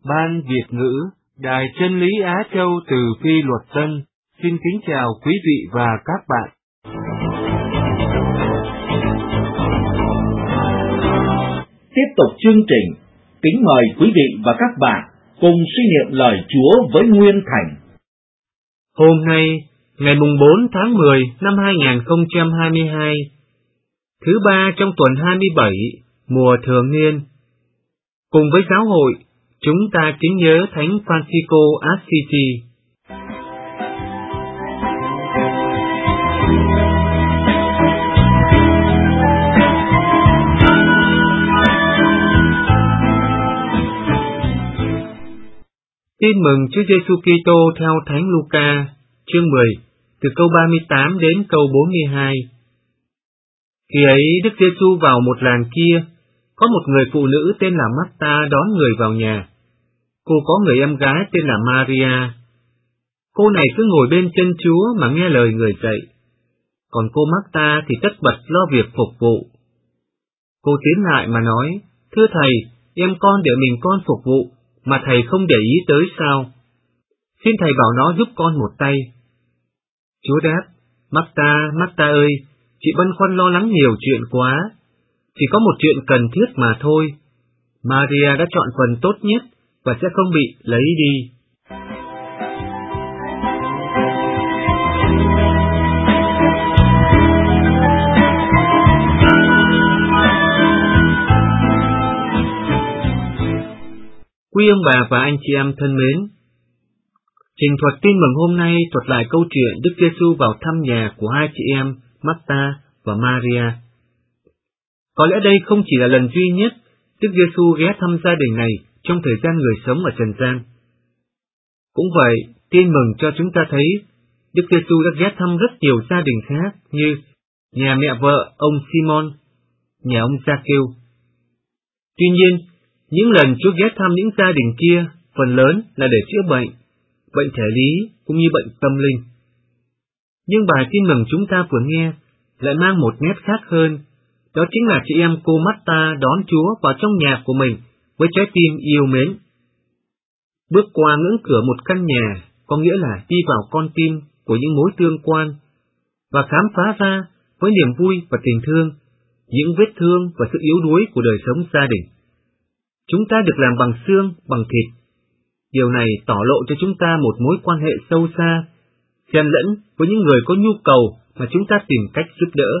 Ban Việt ngữ, Đài Chân lý Á Châu từ Phi Luật Tân, xin kính chào quý vị và các bạn. Tiếp tục chương trình, kính mời quý vị và các bạn cùng suy niệm lời Chúa với Nguyên Thành. Hôm nay, ngày 4 tháng 10 năm 2022, thứ ba trong tuần 27, mùa thường niên, cùng với giáo hội, chúng ta kính nhớ Thánh Francisco Assisi. Tin mừng Chúa Giêsu Kitô theo Thánh Luca, chương 10, từ câu 38 đến câu 42. Khi ấy Đức Giêsu vào một làng kia, có một người phụ nữ tên là Marta đón người vào nhà. Cô có người em gái tên là Maria. Cô này cứ ngồi bên chân Chúa mà nghe lời người dạy. Còn cô Marta thì tất bật lo việc phục vụ. Cô tiến lại mà nói, thưa Thầy, em con để mình con phục vụ, mà Thầy không để ý tới sao? Xin Thầy bảo nó giúp con một tay. Chúa đáp, Marta ơi, chị băn khoăn lo lắng nhiều chuyện quá. Chỉ có một chuyện cần thiết mà thôi. Maria đã chọn phần tốt nhất và sẽ không bị lấy đi. Quý ông bà và anh chị em thân mến, trình thuật tin mừng hôm nay thuật lại câu chuyện Đức Giêsu vào thăm nhà của hai chị em Marta và Maria. Có lẽ đây không chỉ là lần duy nhất Đức Giêsu ghé thăm gia đình này trong thời gian người sống ở trần gian. Cũng vậy, tin mừng cho chúng ta thấy Đức Giêsu đã ghé thăm rất nhiều gia đình khác như nhà mẹ vợ ông Simon, nhà ông Gia-kêu. Tuy nhiên, những lần Chúa ghé thăm những gia đình kia phần lớn là để chữa bệnh, bệnh thể lý cũng như bệnh tâm linh. Nhưng bài tin mừng chúng ta vừa nghe lại mang một nét khác hơn, đó chính là chị em cô Marta đón Chúa vào trong nhà của mình với trái tim yêu mến. Bước qua ngưỡng cửa một căn nhà có nghĩa là đi vào con tim của những mối tương quan và khám phá ra với niềm vui và tình thương những vết thương và sự yếu đuối của đời sống gia đình. Chúng ta được làm bằng xương, bằng thịt. Điều này tỏ lộ cho chúng ta một mối quan hệ sâu xa, xen lẫn với những người có nhu cầu mà chúng ta tìm cách giúp đỡ.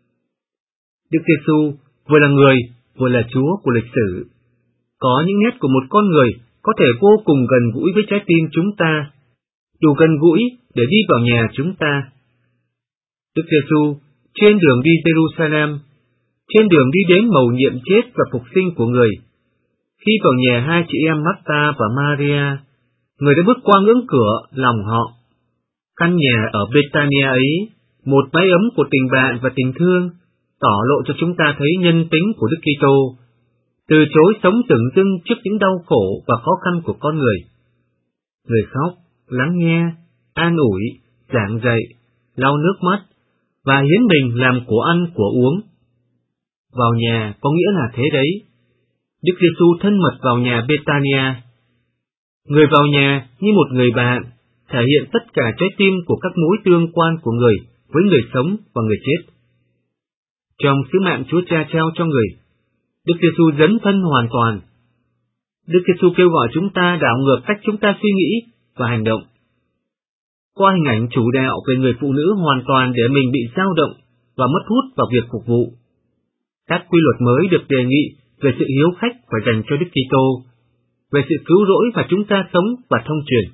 Đức Giêsu vừa là người, vừa là Chúa của lịch sử. Có những nét của một con người có thể vô cùng gần gũi với trái tim chúng ta, đủ gần gũi để đi vào nhà chúng ta. Đức Giêsu trên đường đi Jerusalem, trên đường đi đến mầu nhiệm chết và phục sinh của người, khi vào nhà hai chị em Marta và Maria, người đã bước qua ngưỡng cửa lòng họ. Căn nhà ở Bethania ấy, một mái ấm của tình bạn và tình thương, tỏ lộ cho chúng ta thấy nhân tính của Đức Kitô, từ chối sống dửng dưng trước những đau khổ và khó khăn của con người. Người khóc, lắng nghe, an ủi, giảng dạy, lau nước mắt và hiến mình làm của ăn của uống. Vào nhà có nghĩa là thế đấy. Đức Giêsu thân mật vào nhà Bethania. Người vào nhà như một người bạn, thể hiện tất cả trái tim của các mối tương quan của người với người sống và người chết. Trong sứ mạng Chúa Cha trao cho người, Đức Giêsu dấn thân hoàn toàn. Đức Giêsu kêu gọi chúng ta đảo ngược cách chúng ta suy nghĩ và hành động. Qua hình ảnh chủ đạo về người phụ nữ hoàn toàn để mình bị dao động và mất hút vào việc phục vụ. Các quy luật mới được đề nghị về sự hiếu khách phải dành cho Đức Kitô, về sự cứu rỗi và chúng ta sống và thông truyền.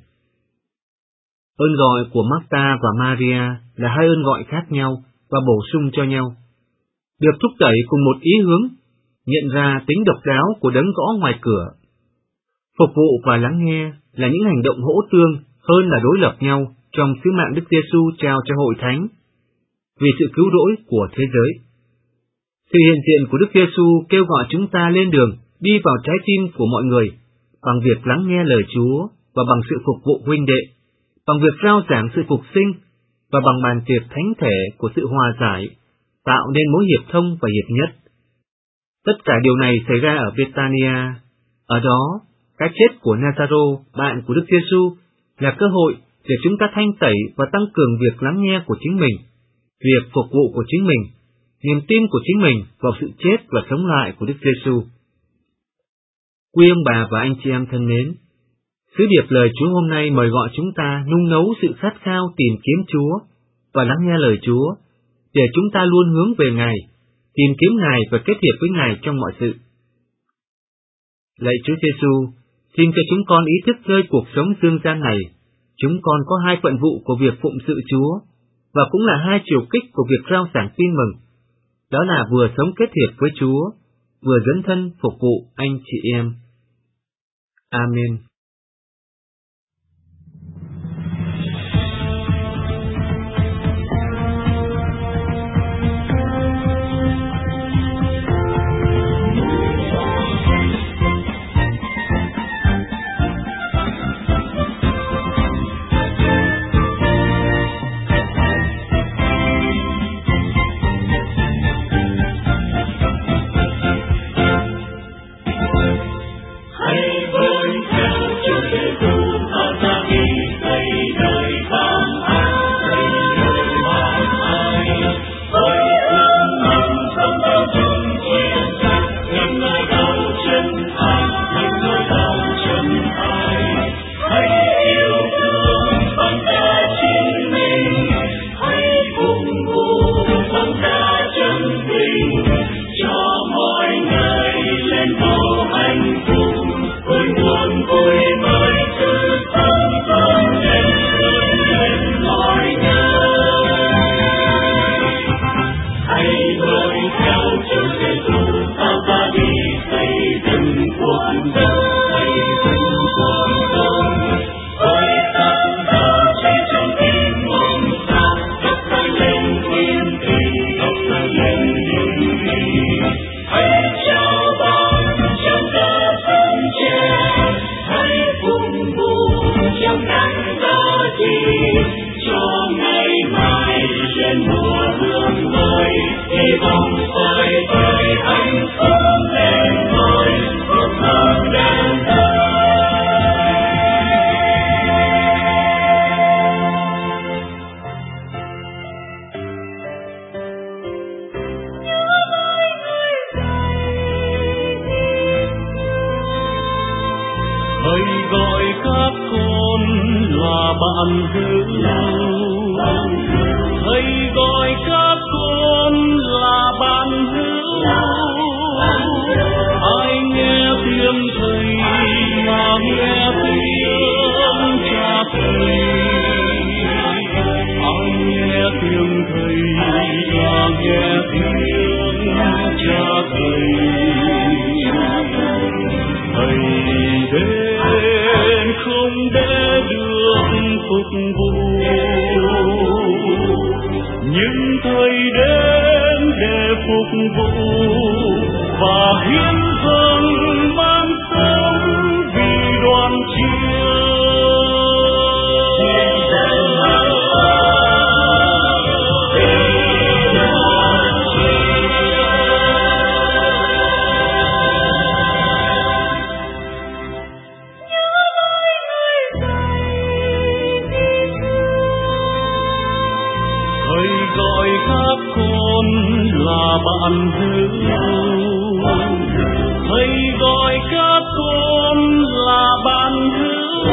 Ơn gọi của Marta và Maria là hai ơn gọi khác nhau và bổ sung cho nhau, được thúc đẩy cùng một ý hướng, nhận ra tính độc đáo của đấng gõ ngoài cửa. Phục vụ và lắng nghe là những hành động hỗ tương hơn là đối lập nhau trong sứ mạng Đức Giêsu trao cho hội thánh, vì sự cứu rỗi của thế giới. Sự hiện diện của Đức Giêsu kêu gọi chúng ta lên đường đi vào trái tim của mọi người bằng việc lắng nghe lời Chúa và bằng sự phục vụ huynh đệ, bằng việc rao giảng sự phục sinh và bằng bàn tiệc thánh thể của sự hòa giải, tạo nên mối hiệp thông và hiệp nhất. Tất cả điều này xảy ra ở Bethania. Ở đó, Cái chết của Nazaro, bạn của Đức Giêsu, là cơ hội để chúng ta thanh tẩy và tăng cường việc lắng nghe của chính mình, việc phục vụ của chính mình, niềm tin của chính mình vào sự chết và sống lại của Đức Giêsu. Quý ông bà và anh chị em thân mến, sứ điệp lời Chúa hôm nay mời gọi chúng ta nung nấu sự khát khao tìm kiếm Chúa và lắng nghe lời Chúa, để chúng ta luôn hướng về Ngài, tìm kiếm Ngài và kết hiệp với Ngài trong mọi sự. Lạy Chúa Giêsu, xin cho chúng con ý thức rơi cuộc sống dương gian này, chúng con có hai phận vụ của việc phụng sự Chúa, và cũng là hai chiều kích của việc rao giảng tin mừng. Đó là vừa sống kết hiệp với Chúa, vừa dấn thân phục vụ anh chị em. Amen. Hãy gọi các con là bạn hữu, hãy gọi các con là bạn hữu. Ai nghe tiếng Thầy mà nghe tiếng Cha Thầy, ai nghe tiếng Thầy mà nghe tiếng Cha Thầy. Thầy đến không để được phục vụ, nhưng Thầy đến để phục vụ và hiến dâng mang sống vì đoàn chiên. Gọi các con là bạn hữu, Thầy gọi các con là bạn hữu.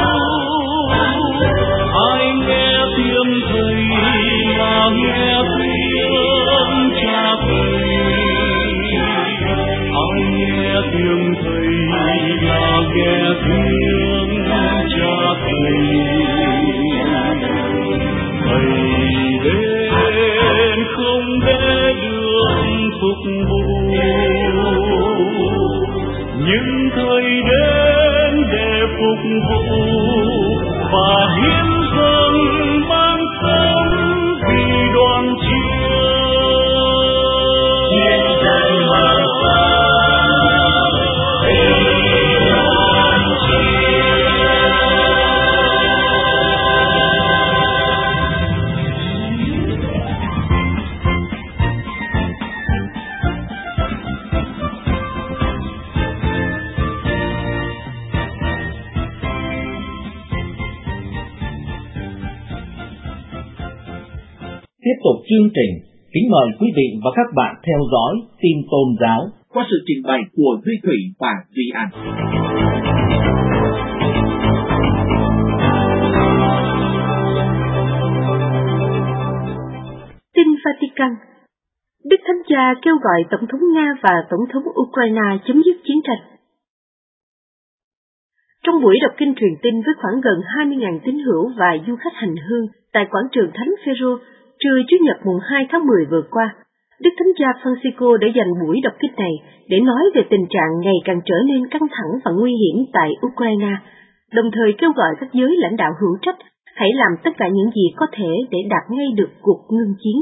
Ai nghe tiếng Thầy là nghe tiếng Cha Thầy, ai nghe tiếng Thầy là nghe tiếng Cha Thầy. Thầy đến không để được phục vụ, nhưng Thầy đến để phục vụ và hiến dâng mang sống vì đoàn chiên. Tiếp tục chương trình, kính mời quý vị và các bạn theo dõi tin tôn giáo qua sự trình bày của Duy Thủy và Duy An. Tin Vatican. Đức Thánh Cha kêu gọi Tổng thống Nga và Tổng thống Ukraine chấm dứt chiến tranh. Trong buổi đọc kinh truyền tin với khoảng gần 20.000 tín hữu và du khách hành hương tại quảng trường Thánh Phêrô trưa Chủ nhật mùng 2 tháng 10 vừa qua, Đức Thánh Cha Francisco đã dành buổi đọc kinh này để nói về tình trạng ngày càng trở nên căng thẳng và nguy hiểm tại Ukraine, đồng thời kêu gọi các giới lãnh đạo hữu trách hãy làm tất cả những gì có thể để đạt ngay được cuộc ngưng chiến.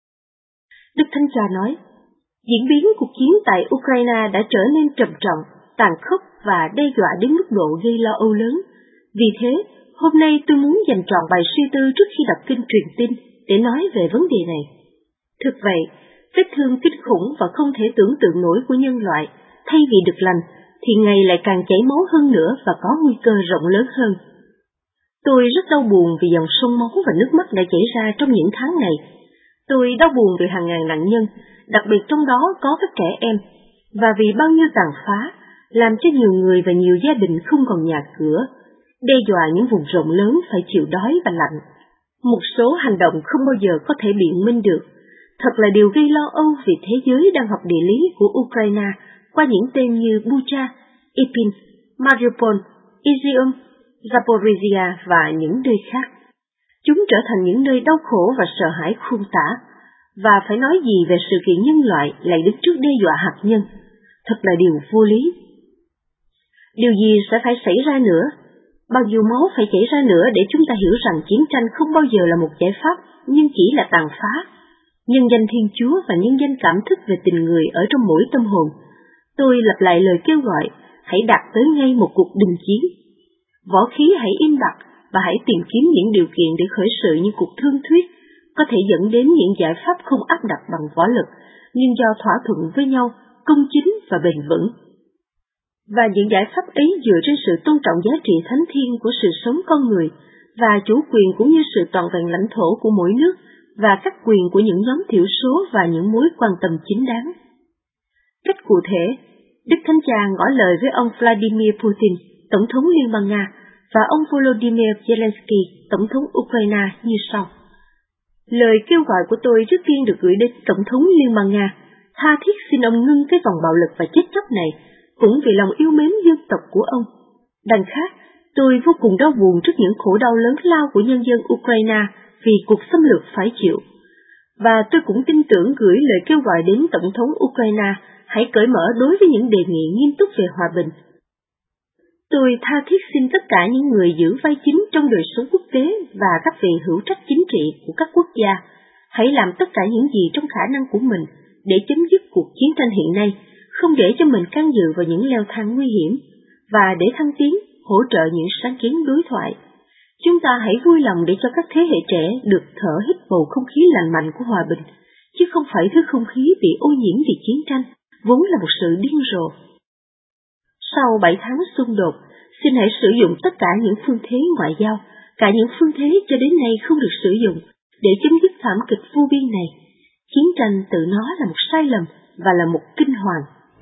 Đức Thánh Cha nói, diễn biến cuộc chiến tại Ukraine đã trở nên trầm trọng, tàn khốc và đe dọa đến mức độ gây lo âu lớn. Vì thế, hôm nay tôi muốn dành trọn bài suy tư trước khi đọc kinh truyền tin để nói về vấn đề này. Thực vậy, vết thương kinh khủng và không thể tưởng tượng nổi của nhân loại, thay vì được lành, thì ngày lại càng chảy máu hơn nữa và có nguy cơ rộng lớn hơn. Tôi rất đau buồn vì dòng sông máu và nước mắt đã chảy ra trong những tháng này. Tôi đau buồn vì hàng ngàn nạn nhân, đặc biệt trong đó có các trẻ em, và vì bao nhiêu tàn phá, làm cho nhiều người và nhiều gia đình không còn nhà cửa, đe dọa những vùng rộng lớn phải chịu đói và lạnh. Một số hành động không bao giờ có thể biện minh được, thật là điều gây lo âu vì thế giới đang học địa lý của Ukraine qua những tên như Bucha, Irpin, Mariupol, Izium, Zaporizhia và những nơi khác. Chúng trở thành những nơi đau khổ và sợ hãi khôn tả, và phải nói gì về sự kiện nhân loại lại đứng trước đe dọa hạt nhân, thật là điều vô lý. Điều gì sẽ phải xảy ra nữa? Bao nhiêu máu phải chảy ra nữa để chúng ta hiểu rằng chiến tranh không bao giờ là một giải pháp, nhưng chỉ là tàn phá. Nhân danh Thiên Chúa và nhân danh cảm thức về tình người ở trong mỗi tâm hồn, tôi lặp lại lời kêu gọi, hãy đạt tới ngay một cuộc đình chiến. Võ khí hãy im bặt và hãy tìm kiếm những điều kiện để khởi sự những cuộc thương thuyết, có thể dẫn đến những giải pháp không áp đặt bằng võ lực, nhưng do thỏa thuận với nhau, công chính và bền vững. Và những giải pháp ấy dựa trên sự tôn trọng giá trị thánh thiêng của sự sống con người và chủ quyền cũng như sự toàn vẹn lãnh thổ của mỗi nước và các quyền của những nhóm thiểu số và những mối quan tâm chính đáng. Cách cụ thể, Đức Thánh Cha ngỏ lời với ông Vladimir Putin, Tổng thống Liên bang Nga, và ông Volodymyr Zelensky, Tổng thống Ukraine như sau. Lời kêu gọi của tôi trước tiên được gửi đến Tổng thống Liên bang Nga, tha thiết xin ông ngưng cái vòng bạo lực và chết chóc này, cũng vì lòng yêu mến dân tộc của ông. Đằng khác, tôi vô cùng đau buồn trước những khổ đau lớn lao của nhân dân Ukraine vì cuộc xâm lược phải chịu. Và tôi cũng tin tưởng gửi lời kêu gọi đến Tổng thống Ukraine hãy cởi mở đối với những đề nghị nghiêm túc về hòa bình. Tôi tha thiết xin tất cả những người giữ vai chính trong đời sống quốc tế và các vị hữu trách chính trị của các quốc gia hãy làm tất cả những gì trong khả năng của mình để chấm dứt cuộc chiến tranh hiện nay, không để cho mình can dự vào những leo thang nguy hiểm, và để thăng tiến, hỗ trợ những sáng kiến đối thoại. Chúng ta hãy vui lòng để cho các thế hệ trẻ được thở hít bầu không khí lành mạnh của hòa bình, chứ không phải thứ không khí bị ô nhiễm vì chiến tranh, vốn là một sự điên rồ. Sau 7 tháng xung đột, xin hãy sử dụng tất cả những phương thế ngoại giao, cả những phương thế cho đến nay không được sử dụng, để chấm dứt thảm kịch vô biên này. Chiến tranh tự nó là một sai lầm và là một kinh hoàng.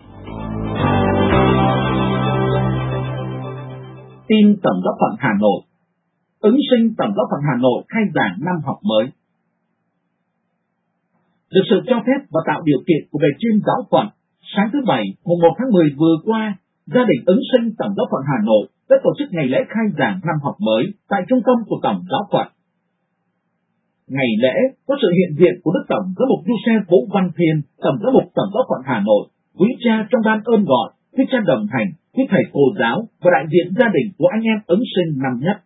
Tin Tổng giáo phận Hà Nội. Ứng sinh Tổng giáo phận Hà Nội khai giảng năm học mới. Được sự cho phép và tạo điều kiện của bề trên giáo phận, sáng thứ Bảy, mùng 1 tháng 10 vừa qua, gia đình ứng sinh Tổng giáo phận Hà Nội đã tổ chức ngày lễ khai giảng năm học mới tại trung tâm của Tổng giáo phận. Ngày lễ có sự hiện diện của Đức Tổng giám mục Giuse Vũ Văn Thiên, Tổng giám mục Tổng giáo phận Hà Nội, quý cha trong ban ơn gọi, quý cha đồng hành, quý thầy cô giáo và đại diện gia đình của anh em ứng sinh năm nhất.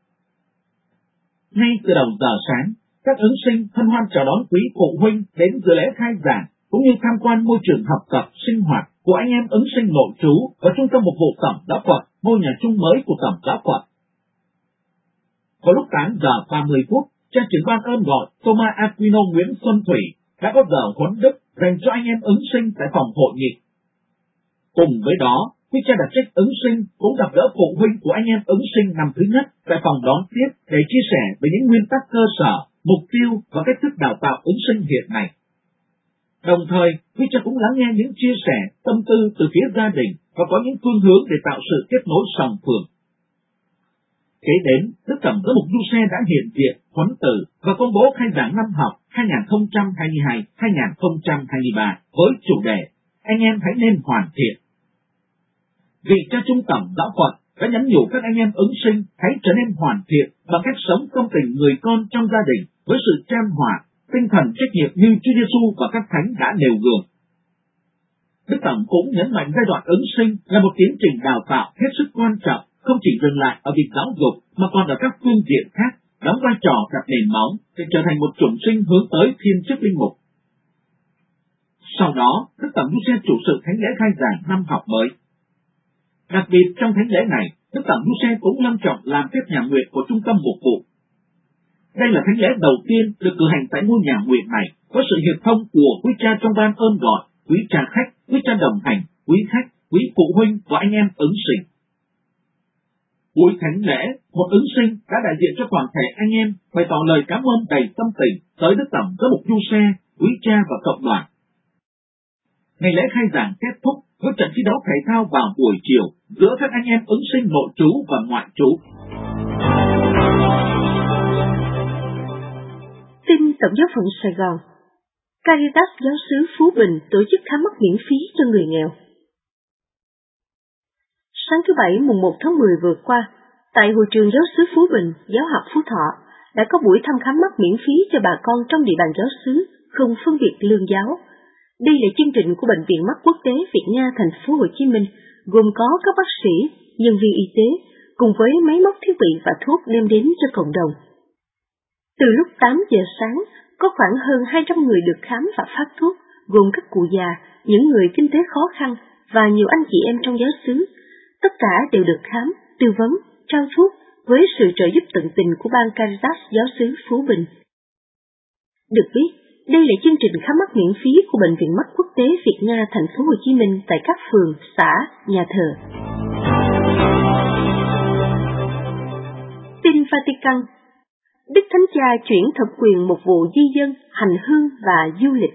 Ngay từ đầu giờ sáng, các ứng sinh hân hoan chào đón quý phụ huynh đến dự lễ khai giảng, cũng như tham quan môi trường học tập sinh hoạt của anh em ứng sinh nội trú ở trung tâm mục vụ Tổng giáo phận, ngôi nhà chung mới của Tổng giáo phận. Vào lúc 8 giờ 30 phút, cha trưởng ban ơn gọi Thomas Aquino Nguyễn Xuân Thủy đã có giờ huấn đức dành cho anh em ứng sinh tại phòng hội nghị. Cùng với đó, quý cha đặc trách ứng sinh cũng gặp gỡ phụ huynh của anh em ứng sinh năm thứ nhất tại phòng đón tiếp để chia sẻ về những nguyên tắc cơ sở mục tiêu và cách thức đào tạo ứng sinh hiện nay. Đồng thời, quý cha cũng lắng nghe những chia sẻ, tâm tư từ phía gia đình và có những phương hướng để tạo sự kết nối song phương. Kế đến, Đức Tổng giám mục Giuse đã hiện diện, huấn từ và công bố khai giảng năm học 2022-2023 với chủ đề Anh em hãy nên hoàn thiện. Vị cha trung tổng giáo phận đã nhắn nhủ các anh em ứng sinh hãy trở nên hoàn thiện bằng cách sống công tình người con trong gia đình với sự chan hòa, tinh thần trách nhiệm như Chúa Giêsu và các thánh đã nêu gương. Đức Tổng cũng nhấn mạnh giai đoạn ứng sinh là một tiến trình đào tạo hết sức quan trọng, không chỉ dừng lại ở việc giáo dục mà còn ở các phương diện khác, đóng vai trò đặt nền móng để trở thành một chủng sinh hướng tới thiên chức linh mục. Sau đó, Đức Tổng Giuse chủ sự thánh lễ khai giảng năm học mới. Đặc biệt trong thánh lễ này, Đức Tổng Giuse cũng long trọng làm phép nhà nguyện của trung tâm mục vụ. Đây là thánh lễ đầu tiên được cử hành tại ngôi nhà nguyện này, có sự hiệp thông của quý cha trong ban ơn gọi, quý cha khách, quý cha đồng hành, quý khách, quý phụ huynh và anh em ứng sinh. Buổi thánh lễ, một ứng sinh đã đại diện cho toàn thể anh em bày tỏ lời cảm ơn đầy tâm tình tới Đức Tổng giám mục Giuse, quý cha và cộng đoàn. Ngày lễ khai giảng kết thúc với trận thi đấu thể thao vào buổi chiều giữa các anh em ứng sinh nội trú và ngoại trú. Tin Tổng giáo phận Sài Gòn. Caritas giáo xứ Phú Bình tổ chức khám mắt miễn phí cho người nghèo. Sáng thứ Bảy mùng 1 tháng 10 vừa qua, tại hội trường giáo xứ Phú Bình, giáo học Phú Thọ đã có buổi thăm khám mắt miễn phí cho bà con trong địa bàn giáo xứ, không phân biệt lương giáo. Đây là chương trình của Bệnh viện Mắt Quốc tế Việt Nga thành phố Hồ Chí Minh, gồm có các bác sĩ, nhân viên y tế, cùng với máy móc thiết bị và thuốc đem đến cho cộng đồng. Từ lúc 8 giờ sáng, có khoảng hơn 200 người được khám và phát thuốc, gồm các cụ già, những người kinh tế khó khăn và nhiều anh chị em trong giáo xứ. Tất cả đều được khám, tư vấn, trao thuốc với sự trợ giúp tận tình của ban Caritas giáo xứ Phú Bình. Được biết, đây là chương trình khám mắt miễn phí của Bệnh viện Mắt Quốc tế Việt Nga thành phố Hồ Chí Minh tại các phường, xã, nhà thờ. Tin Vatican. Đức Thánh Cha chuyển thẩm quyền một vụ di dân, hành hương và du lịch.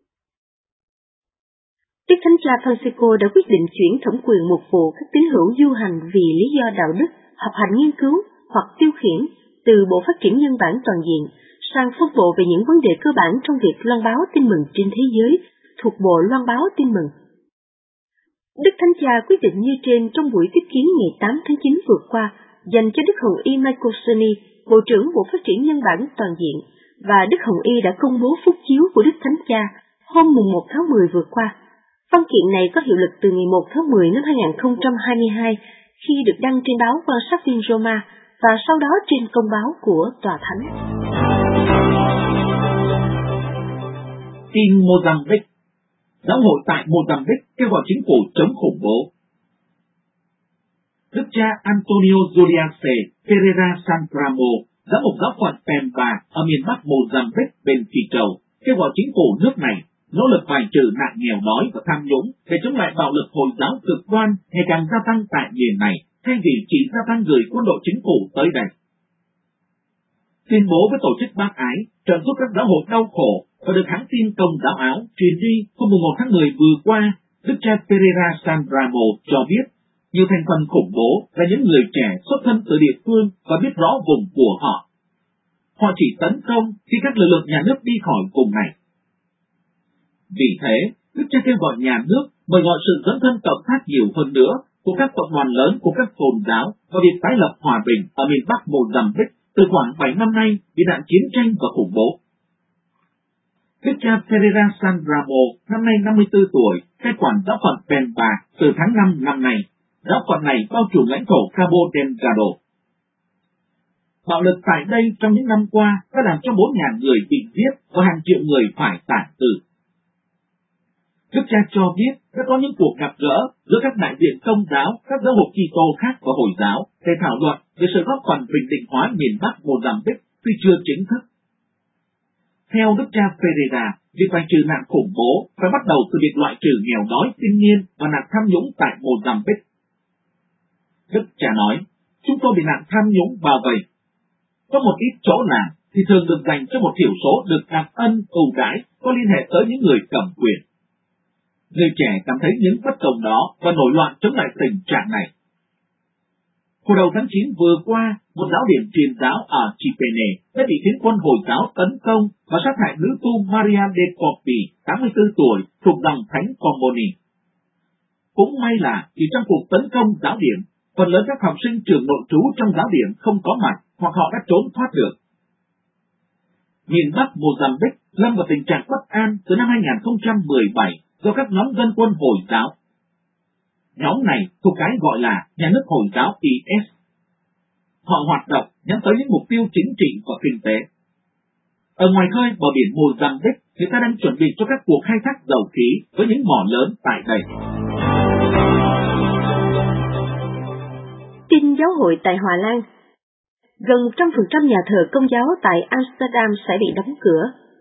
Đức Thánh Cha Francisco đã quyết định chuyển thẩm quyền một vụ các tín hữu du hành vì lý do đạo đức, học hành nghiên cứu hoặc tiêu khiển từ Bộ Phát triển Nhân bản Toàn diện sang phân bộ về những vấn đề cơ bản trong việc loan báo tin mừng trên thế giới thuộc Bộ Loan báo tin mừng. Đức Thánh Cha quyết định như trên trong buổi tiếp kiến ngày 8 tháng 9 vừa qua dành cho Đức Hồng Y Michael Soni, Bộ trưởng Bộ Phát triển Nhân bản Toàn diện, và Đức Hồng Y đã công bố phúc chiếu của Đức Thánh Cha hôm mùng 1 tháng 10 vừa qua. Văn kiện này có hiệu lực từ ngày 1 tháng 10 năm 2022 khi được đăng trên báo Quan sát viên Roma và sau đó trên công báo của Tòa Thánh. Tin Mozambique. Giáo hội tại Mozambique kêu gọi chính phủ chống khủng bố. Đức cha Antonio Juliase Pereira Santramo, giám mục giáo phận Pemba ở miền Bắc Mozambique bên Phi Châu, kêu gọi chính phủ nước này nỗ lực bài trừ nạn nghèo đói và tham nhũng để chống lại bạo lực Hồi giáo cực đoan ngày càng gia tăng tại miền này, thay vì chỉ gia tăng gửi quân đội chính phủ tới đây. Tuyên bố với tổ chức bác ái trợ giúp các giáo hội đau khổ và được hãng tin Công giáo Áo truyền đi hôm 1 tháng 10 vừa qua, Đức cha Pereira Sandramo cho biết nhiều thành phần khủng bố là những người trẻ xuất thân từ địa phương và biết rõ vùng của họ. Họ chỉ tấn công khi các lực lượng nhà nước đi khỏi vùng này. Vì thế, Đức cha kêu gọi nhà nước mời gọi sự dấn thân cộng tác nhiều hơn nữa của các cộng đoàn lớn của các tôn giáo và việc tái lập hòa bình ở miền Bắc Mozambique từ khoảng 7 năm nay bị nạn chiến tranh và khủng bố. Đức cha Pereira Sandramo năm nay 54 tuổi, cai quản giáo phận Pemba từ tháng 5 năm nay. Giáo phận này bao trùm lãnh thổ Cabo Delgado. Bạo lực tại đây trong những năm qua đã làm cho 4.000 người bị giết và hàng triệu người phải tản cư. Đức cha cho biết đã có những cuộc gặp gỡ giữa các đại diện Công giáo, các giáo hội Kitô khác và Hồi giáo để thảo luận về sự góp phần bình định hóa miền Bắc Mozambique tuy chưa chính thức. Theo Đức cha Pereira, việc bài trừ nạn khủng bố phải bắt đầu từ việc loại trừ nghèo đói thiên nhiên và nạn tham nhũng tại Mozambique. Đức cha nói, chúng tôi bị nạn tham nhũng bao vây. Có một ít chỗ làm thì thường được dành cho một thiểu số được đặc ân ưu đãi có liên hệ tới những người cầm quyền. Người trẻ cảm thấy những bất công đó và nổi loạn chống lại tình trạng này. Hồi đầu tháng 9 vừa qua, một giáo điểm truyền giáo ở Chipene đã bị phiến quân Hồi giáo tấn công và sát hại nữ tu Maria de Copi, 84 tuổi, thuộc dòng Thánh Comboni. Cũng may là chỉ trong cuộc tấn công giáo điểm, phần lớn các học sinh trường nội trú trong giáo điểm không có mặt hoặc họ đã trốn thoát được. Miền Bắc Mozambique lâm vào tình trạng bất an từ năm 2017 do các nhóm dân quân Hồi giáo. Nhóm này thuộc cái gọi là nhà nước Hồi giáo IS. Họ hoạt động nhắm tới những mục tiêu chính trị và kinh tế. Ở ngoài khơi bờ biển Mozambique, người ta đang chuẩn bị cho các cuộc khai thác dầu khí với những mỏ lớn tại đây. Tin giáo hội tại Hòa Lan. Gần 100% nhà thờ Công giáo tại Amsterdam sẽ bị đóng cửa.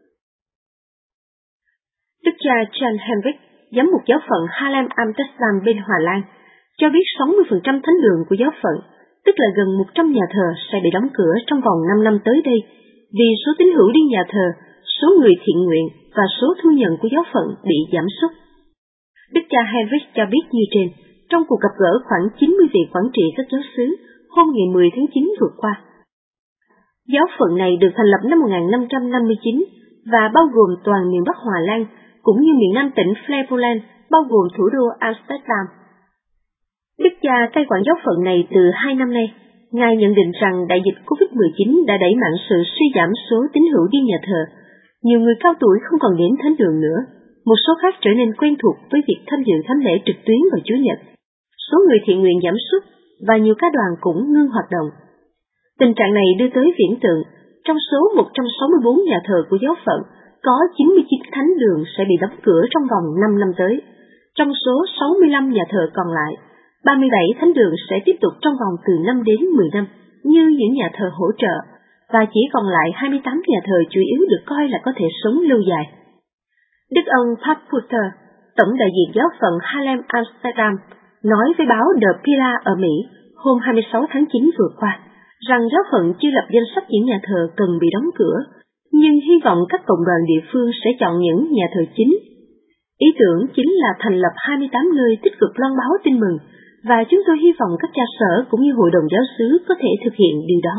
Đức cha Jan Hendrik, giám mục giáo phận Haarlem Amsterdam bên Hòa Lan, cho biết 60% thánh đường của giáo phận, tức là gần 100 nhà thờ sẽ bị đóng cửa trong vòng 5 năm tới đây, vì số tín hữu đi nhà thờ, số người thiện nguyện và số thu nhận của giáo phận bị giảm sút. Đức cha Hendrik cho biết như trên, trong cuộc gặp gỡ khoảng 90 vị quản trị các giáo xứ hôm ngày 10 tháng 9 vừa qua. Giáo phận này được thành lập năm 1559 và bao gồm toàn miền Bắc Hòa Lan, cũng như miền Nam tỉnh Flevoland, bao gồm thủ đô Amsterdam. Đức cha cai quản giáo phận này từ 2 năm nay. Ngài nhận định rằng đại dịch COVID-19 đã đẩy mạnh sự suy giảm số tín hữu đi nhà thờ. Nhiều người cao tuổi không còn đến thánh đường nữa. Một số khác trở nên quen thuộc với việc tham dự thánh lễ trực tuyến vào Chủ nhật. Số người thiện nguyện giảm sút và nhiều ca đoàn cũng ngưng hoạt động. Tình trạng này đưa tới viễn tượng, trong số 164 nhà thờ của giáo phận, có 99 thánh đường sẽ bị đóng cửa trong vòng 5 năm tới. Trong số 65 nhà thờ còn lại, 37 thánh đường sẽ tiếp tục trong vòng từ 5 đến 10 năm, như những nhà thờ hỗ trợ, và chỉ còn lại 28 nhà thờ chủ yếu được coi là có thể sống lâu dài. Đức ông Pat Putter, tổng đại diện giáo phận Haarlem Amsterdam, nói với báo The Pillar ở Mỹ hôm 26 tháng 9 vừa qua, rằng giáo phận chưa lập danh sách những nhà thờ cần bị đóng cửa, nhưng hy vọng các cộng đoàn địa phương sẽ chọn những nhà thờ chính. Ý tưởng chính là thành lập 28 nơi tích cực loan báo tin mừng, và chúng tôi hy vọng các cha sở cũng như hội đồng giáo xứ có thể thực hiện điều đó.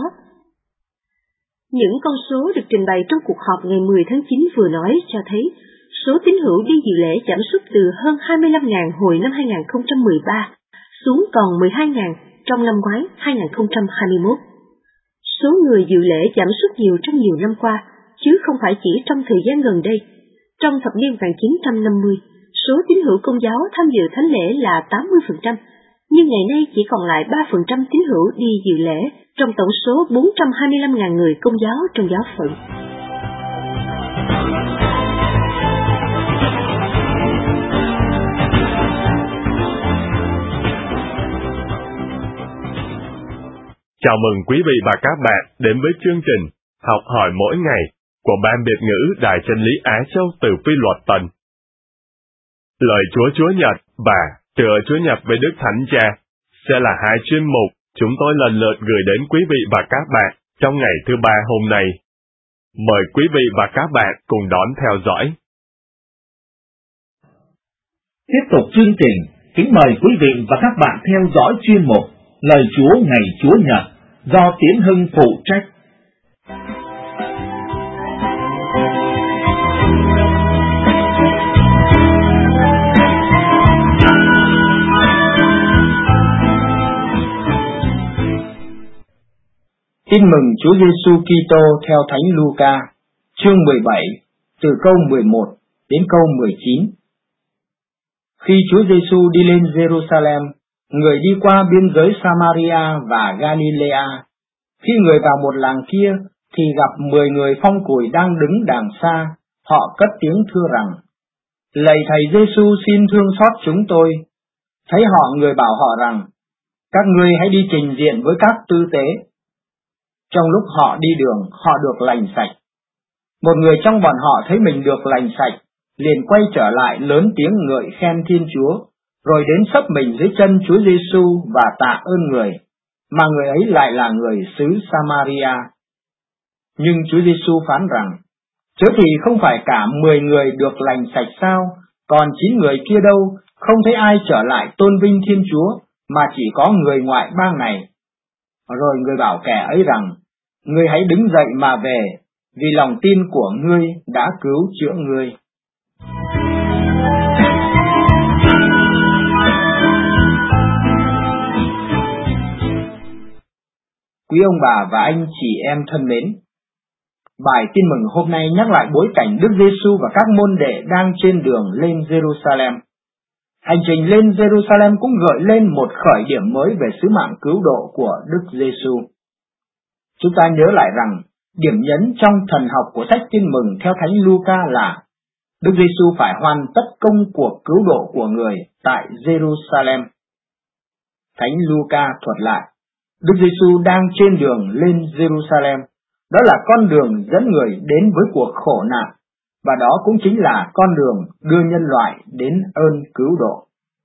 Những con số được trình bày trong cuộc họp ngày 10 tháng 9 vừa nói cho thấy số tín hữu đi dự lễ giảm sút từ hơn 25.000 hồi năm 2013 xuống còn 12.000 trong năm ngoái 2021. Số người dự lễ giảm sút nhiều trong nhiều năm qua, chứ không phải chỉ trong thời gian gần đây. Trong thập niên 1950, số tín hữu Công giáo tham dự thánh lễ là 80%, nhưng ngày nay chỉ còn lại 3% tín hữu đi dự lễ trong tổng số 425.000 người Công giáo trong giáo phận. Chào mừng quý vị và các bạn đến với chương trình Học hỏi mỗi ngày của Ban Việt ngữ Đài Chân lý Á Châu từ Phi Luật Tân. Lời Chúa Nhật và Tựa Chúa Nhật với Đức Thánh Cha sẽ là hai chuyên mục chúng tôi lần lượt gửi đến quý vị và các bạn trong ngày thứ Ba hôm nay. Mời quý vị và các bạn cùng đón theo dõi. Tiếp tục chương trình, kính mời quý vị và các bạn theo dõi chuyên mục Lời Chúa ngày Chúa Nhật do Tiến Hưng phụ trách. Tin mừng Chúa Giêsu Kitô theo Thánh Luca, chương 17, từ câu 11 đến câu 19. Khi Chúa Giêsu đi lên Jerusalem, người đi qua biên giới Samaria và Galilea. Khi người vào một làng kia, thì gặp 10 người phong cùi đang đứng đàng xa. Họ cất tiếng thưa rằng: Lạy Thầy Giêsu, xin thương xót chúng tôi. Thấy họ, người bảo họ rằng: Các ngươi hãy đi trình diện với các tư tế. Trong lúc họ đi đường, họ được lành sạch. Một người trong bọn họ thấy mình được lành sạch, liền quay trở lại lớn tiếng ngợi khen Thiên Chúa, rồi đến sấp mình dưới chân Chúa Giêsu và tạ ơn người, mà người ấy lại là người xứ Samaria. Nhưng Chúa Giêsu phán rằng, chớ thì không phải cả 10 người được lành sạch sao, còn 9 người kia đâu, không thấy ai trở lại tôn vinh Thiên Chúa, mà chỉ có người ngoại bang này. Rồi người bảo kẻ ấy rằng, ngươi hãy đứng dậy mà về, vì lòng tin của ngươi đã cứu chữa ngươi. Quý ông bà và anh chị em thân mến, bài tin mừng hôm nay nhắc lại bối cảnh Đức Giêsu và các môn đệ đang trên đường lên Jerusalem. Hành trình lên Jerusalem cũng gợi lên một khởi điểm mới về sứ mạng cứu độ của Đức Giêsu. Chúng ta nhớ lại rằng, điểm nhấn trong thần học của sách tin mừng theo Thánh Luca là Đức Giêsu phải hoàn tất công cuộc cứu độ của người tại Jerusalem. Thánh Luca thuật lại, Đức Giêsu đang trên đường lên Jerusalem, đó là con đường dẫn người đến với cuộc khổ nạn, và đó cũng chính là con đường đưa nhân loại đến ơn cứu độ.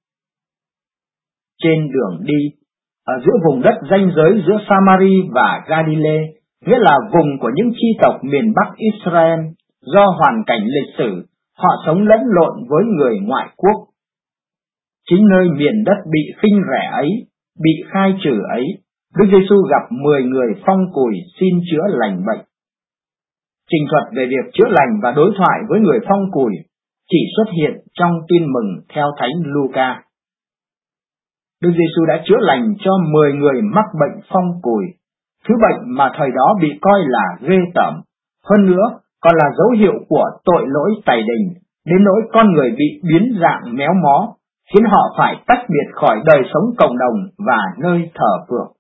Trên đường đi, ở giữa vùng đất ranh giới giữa Samari và Galilee, nghĩa là vùng của những chi tộc miền Bắc Israel, do hoàn cảnh lịch sử, họ sống lẫn lộn với người ngoại quốc. Chính nơi miền đất bị khinh rẻ ấy, bị khai trừ ấy, Đức Giêsu gặp 10 người phong cùi xin chữa lành bệnh. Trình thuật về việc chữa lành và đối thoại với người phong cùi chỉ xuất hiện trong tin mừng theo Thánh Luca. Đức Giêsu đã chữa lành cho 10 người mắc bệnh phong cùi, thứ bệnh mà thời đó bị coi là ghê tởm, hơn nữa còn là dấu hiệu của tội lỗi tày đình, đến nỗi con người bị biến dạng méo mó, khiến họ phải tách biệt khỏi đời sống cộng đồng và nơi thờ phượng.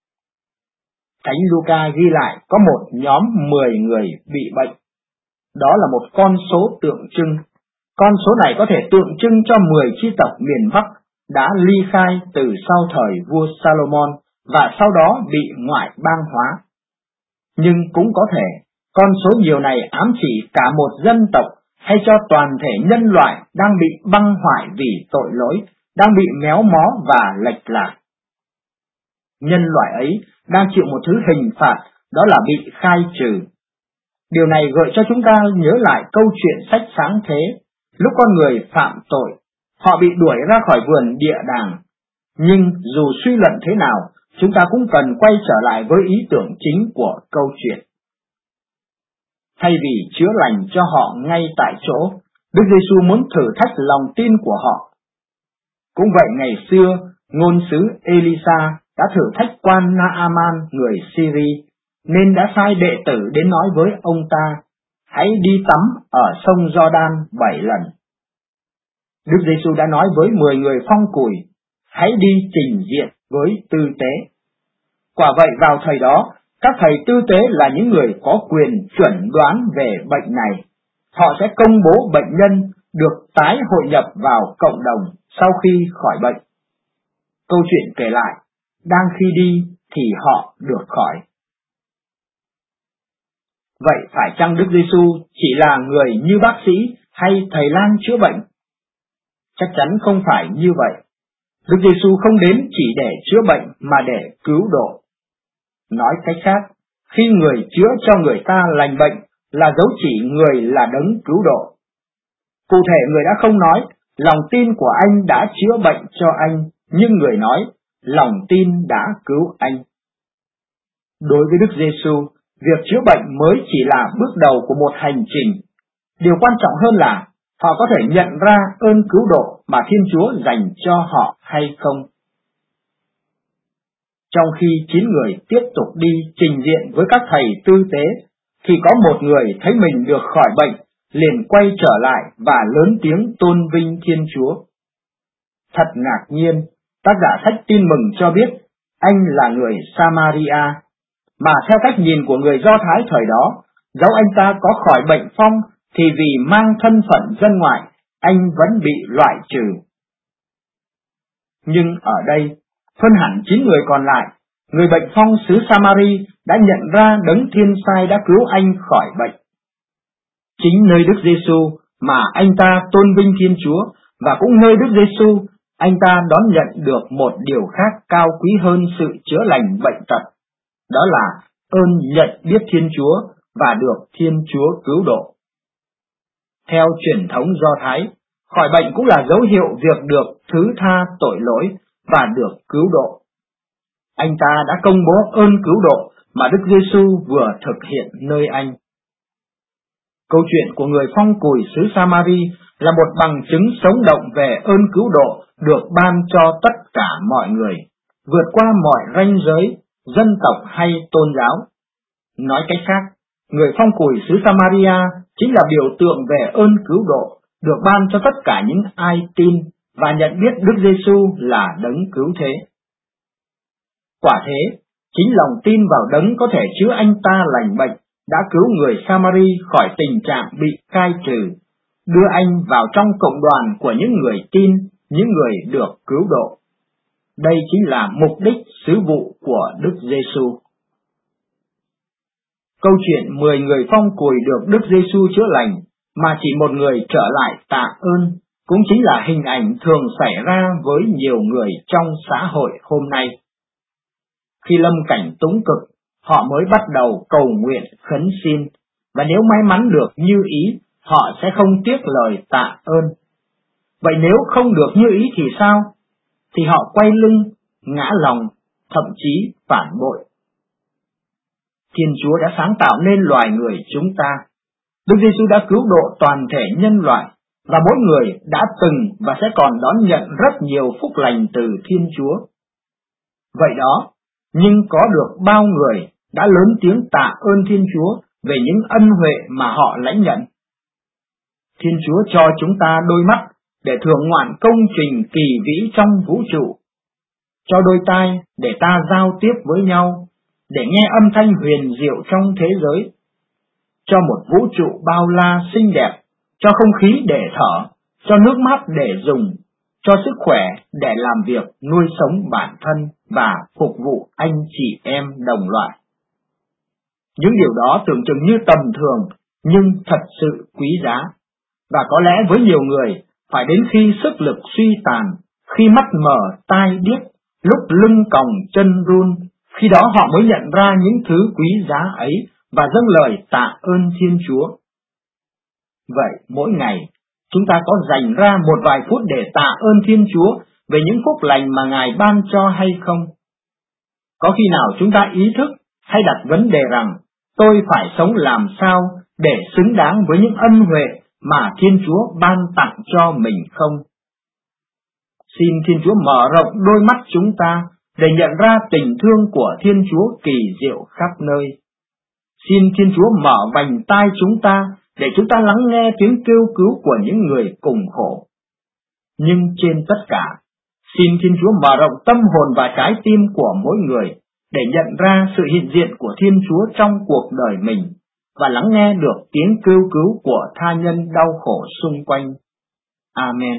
Thánh Luca ghi lại có một nhóm 10 người bị bệnh. Đó là một con số tượng trưng. Con số này có thể tượng trưng cho 10 chi tộc miền Bắc đã ly khai từ sau thời vua Salomon và sau đó bị ngoại bang hóa. Nhưng cũng có thể, con số nhiều này ám chỉ cả một dân tộc hay cho toàn thể nhân loại đang bị băng hoại vì tội lỗi, đang bị méo mó và lệch lạc. Nhân loại ấy đang chịu một thứ hình phạt, đó là bị khai trừ. Điều này gợi cho chúng ta nhớ lại câu chuyện sách Sáng Thế, lúc con người phạm tội, họ bị đuổi ra khỏi vườn địa đàng. Nhưng dù suy luận thế nào, chúng ta cũng cần quay trở lại với ý tưởng chính của câu chuyện. Thay vì chữa lành cho họ ngay tại chỗ, Đức Giêsu muốn thử thách lòng tin của họ. Cũng vậy, ngày xưa, ngôn sứ Elisa đã thử thách quan Naaman người Syria, nên đã sai đệ tử đến nói với ông ta, hãy đi tắm ở sông Giođan 7 lần. Đức Giêsu đã nói với 10 người phong cùi, hãy đi trình diện với tư tế. Quả vậy, vào thời đó, các thầy tư tế là những người có quyền chuẩn đoán về bệnh này. Họ sẽ công bố bệnh nhân được tái hội nhập vào cộng đồng sau khi khỏi bệnh. Câu chuyện kể lại, đang khi đi thì họ được khỏi. Vậy phải chăng Đức Giêsu chỉ là người như bác sĩ hay thầy lang chữa bệnh? Chắc chắn không phải như vậy. Đức Giêsu không đến chỉ để chữa bệnh mà để cứu độ. Nói cách khác, khi người chữa cho người ta lành bệnh là dấu chỉ người là đấng cứu độ. Cụ thể, người đã không nói, lòng tin của anh đã chữa bệnh cho anh, nhưng người nói, lòng tin đã cứu anh. Đối với Đức Giêsu, việc chữa bệnh mới chỉ là bước đầu của một hành trình. Điều quan trọng hơn là họ có thể nhận ra ơn cứu độ mà Thiên Chúa dành cho họ hay không. Trong khi 9 người tiếp tục đi trình diện với các thầy tư tế, thì có một người thấy mình được khỏi bệnh, liền quay trở lại và lớn tiếng tôn vinh Thiên Chúa. Thật ngạc nhiên, tác giả sách Tin Mừng cho biết anh là người Samaria, mà theo cách nhìn của người Do Thái thời đó, dẫu anh ta có khỏi bệnh phong thì vì mang thân phận dân ngoại, anh vẫn bị loại trừ. Nhưng ở đây, hơn hẳn 9 người còn lại, người bệnh phong xứ Samari đã nhận ra đấng thiên sai đã cứu anh khỏi bệnh. Chính nơi Đức Giêsu mà anh ta tôn vinh Thiên Chúa, và cũng nơi Đức Giêsu anh ta đón nhận được một điều khác cao quý hơn sự chữa lành bệnh tật, đó là ơn nhận biết Thiên Chúa và được Thiên Chúa cứu độ. Theo truyền thống Do Thái, khỏi bệnh cũng là dấu hiệu việc được thứ tha tội lỗi và được cứu độ. Anh ta đã công bố ơn cứu độ mà Đức Giêsu vừa thực hiện nơi anh. Câu chuyện của người phong cùi xứ Samari là một bằng chứng sống động về ơn cứu độ được ban cho tất cả mọi người, vượt qua mọi ranh giới, dân tộc hay tôn giáo. Nói cách khác, người phong cùi xứ Samaria chính là biểu tượng về ơn cứu độ được ban cho tất cả những ai tin và nhận biết Đức Giêsu là đấng cứu thế. Quả thế, chính lòng tin vào đấng có thể chữa anh ta lành bệnh đã cứu người Samari khỏi tình trạng bị cai trừ, đưa anh vào trong cộng đoàn của những người tin, những người được cứu độ. Đây chính là mục đích sứ vụ của Đức Giêsu. Câu chuyện 10 người phong cùi được Đức Giêsu chữa lành mà chỉ một người trở lại tạ ơn cũng chính là hình ảnh thường xảy ra với nhiều người trong xã hội hôm nay. Khi lâm cảnh túng cực, họ mới bắt đầu cầu nguyện khấn xin, và nếu may mắn được như ý, họ sẽ không tiếc lời tạ ơn. Vậy nếu không được như ý thì sao? Thì họ quay lưng, ngã lòng, thậm chí phản bội. Thiên Chúa đã sáng tạo nên loài người chúng ta. Đức Giêsu đã cứu độ toàn thể nhân loại, và mỗi người đã từng và sẽ còn đón nhận rất nhiều phúc lành từ Thiên Chúa. Vậy đó, nhưng có được bao người đã lớn tiếng tạ ơn Thiên Chúa về những ân huệ mà họ lãnh nhận? Thiên Chúa cho chúng ta đôi mắt để thưởng ngoạn công trình kỳ vĩ trong vũ trụ, cho đôi tai để ta giao tiếp với nhau, để nghe âm thanh huyền diệu trong thế giới, cho một vũ trụ bao la xinh đẹp, cho không khí để thở, cho nước mát để dùng, cho sức khỏe để làm việc nuôi sống bản thân và phục vụ anh chị em đồng loại. Những điều đó tưởng chừng như tầm thường, nhưng thật sự quý giá, và có lẽ với nhiều người, phải đến khi sức lực suy tàn, khi mắt mờ tai điếc, lúc lưng còng chân run, khi đó họ mới nhận ra những thứ quý giá ấy và dâng lời tạ ơn Thiên Chúa. Vậy mỗi ngày, chúng ta có dành ra một vài phút để tạ ơn Thiên Chúa về những phúc lành mà Ngài ban cho hay không? Có khi nào chúng ta ý thức hay đặt vấn đề rằng tôi phải sống làm sao để xứng đáng với những ân huệ mà Thiên Chúa ban tặng cho mình không? Xin Thiên Chúa mở rộng đôi mắt chúng ta để nhận ra tình thương của Thiên Chúa kỳ diệu khắp nơi. Xin Thiên Chúa mở vành tai chúng ta để chúng ta lắng nghe tiếng kêu cứu của những người cùng khổ. Nhưng trên tất cả, xin Thiên Chúa mở rộng tâm hồn và trái tim của mỗi người để nhận ra sự hiện diện của Thiên Chúa trong cuộc đời mình và lắng nghe được tiếng kêu cứu của tha nhân đau khổ xung quanh. Amen.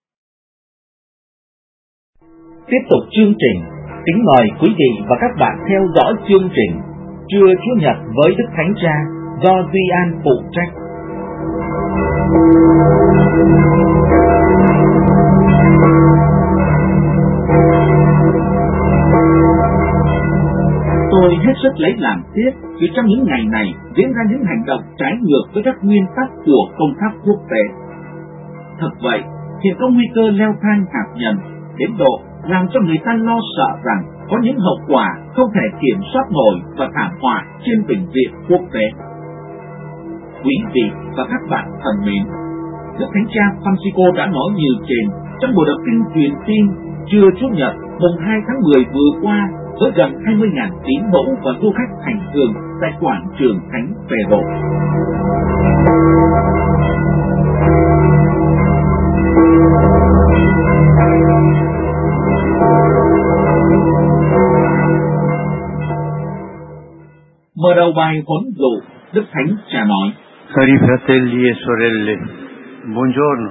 Tiếp tục chương trình, kính mời quý vị và các bạn theo dõi chương trình Trưa Chúa Nhật với Đức Thánh Cha do Duy An phụ trách. Tôi hết sức lấy làm tiếc vì trong những ngày này diễn ra những hành động trái ngược với các nguyên tắc của công tác quốc tế. Thật vậy, hiện có nguy cơ leo thang hạt nhân đến độ làm cho người ta lo sợ rằng có những hậu quả không thể kiểm soát nổi và thảm họa trên bệnh viện quốc tế. Quý vị và các bạn thân mến, Đức Thánh Cha Francisco đã nói như trên trong buổi đọc kinh truyền tin Trưa Chúa Nhật mùng 2 tháng 10 vừa qua với gần 20.000 tín hữu và du khách hành hương tại quảng trường Thánh Phêrô. Mở đầu bài huấn dụ, Đức Thánh Cha nói: Cari fratelli e sorelle, buongiorno.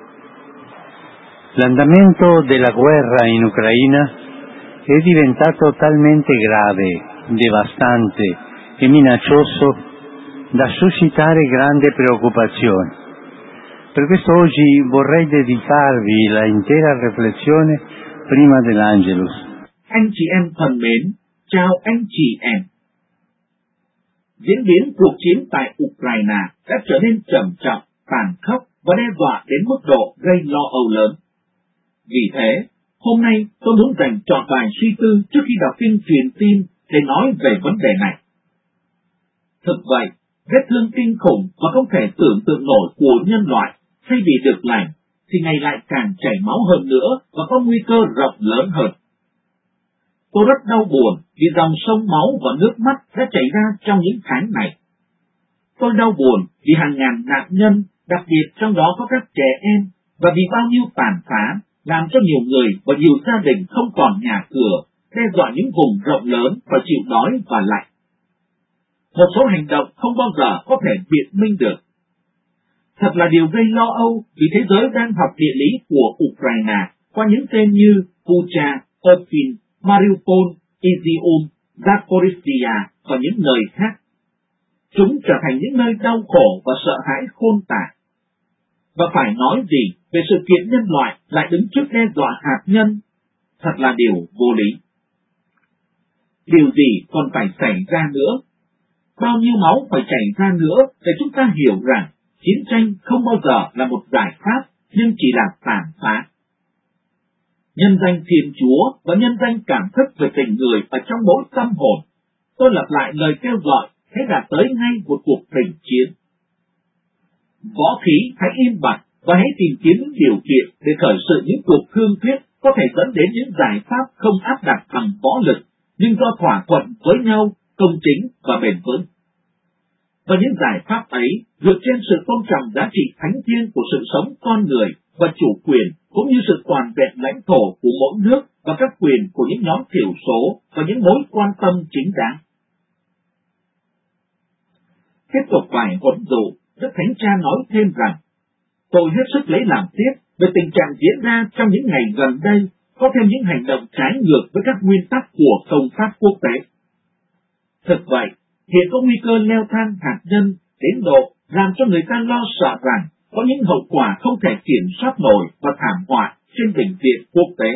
L'andamento della guerra in Ucraina è diventato talmente grave, devastante e minaccioso da suscitare grande preoccupazione. Per questo oggi vorrei dedicarvi la intera riflessione prima dell'Angelus. Anh chị em thân mến, chào anh chị em. Diễn biến cuộc chiến tại Ukraine đã trở nên trầm trọng, tàn khốc và đe dọa đến mức độ gây lo âu lớn. Vì thế, hôm nay tôi muốn dành trọn vài suy tư trước khi đọc kinh truyền tin để nói về vấn đề này. Thực vậy, vết thương kinh khủng và không thể tưởng tượng nổi của nhân loại thay vì được lành, thì ngày lại càng chảy máu hơn nữa và có nguy cơ rộng lớn hơn. Tôi rất đau buồn vì dòng sông máu và nước mắt đã chảy ra trong những tháng này. Tôi đau buồn vì hàng ngàn nạn nhân, đặc biệt trong đó có các trẻ em, và vì bao nhiêu tàn phá, làm cho nhiều người và nhiều gia đình không còn nhà cửa, đe dọa những vùng rộng lớn và chịu đói và lạnh. Một số hành động không bao giờ có thể biện minh được. Thật là điều gây lo âu vì thế giới đang học địa lý của Ukraine qua những tên như Bucha, Irpin, Mariupol, Izium, Zaporizhia và những nơi khác. Chúng trở thành những nơi đau khổ và sợ hãi khôn tả. Và phải nói gì về sự kiện nhân loại lại đứng trước đe dọa hạt nhân? Thật là điều vô lý. Điều gì còn phải xảy ra nữa? Bao nhiêu máu phải chảy ra nữa để chúng ta hiểu rằng chiến tranh không bao giờ là một giải pháp, nhưng chỉ là tàn phá. Nhân danh Thiên Chúa và nhân danh cảm thức về tình người ở trong mỗi tâm hồn, tôi lặp lại lời kêu gọi hãy đạt tới ngay một cuộc đình chiến. Võ khí hãy im bặt và hãy tìm kiếm những điều kiện để khởi sự những cuộc thương thuyết có thể dẫn đến những giải pháp không áp đặt bằng võ lực, nhưng do thỏa thuận với nhau, công chính và bền vững. Và những giải pháp ấy dựa trên sự tôn trọng giá trị thánh thiêng của sự sống con người và chủ quyền, cũng như sự toàn vẹn lãnh thổ của mỗi nước và các quyền của những nhóm thiểu số và những mối quan tâm chính đáng. Tiếp tục vài huấn dụ, Đức Thánh Cha nói thêm rằng, tôi hết sức lấy làm tiếc về tình trạng diễn ra trong những ngày gần đây, có thêm những hành động trái ngược với các nguyên tắc của công pháp quốc tế. Thực vậy, hiện có nguy cơ leo thang hạt nhân đến độ làm cho người ta lo sợ rằng có những hậu quả không thể kiểm soát nổi và thảm họa trên bình diện quốc tế.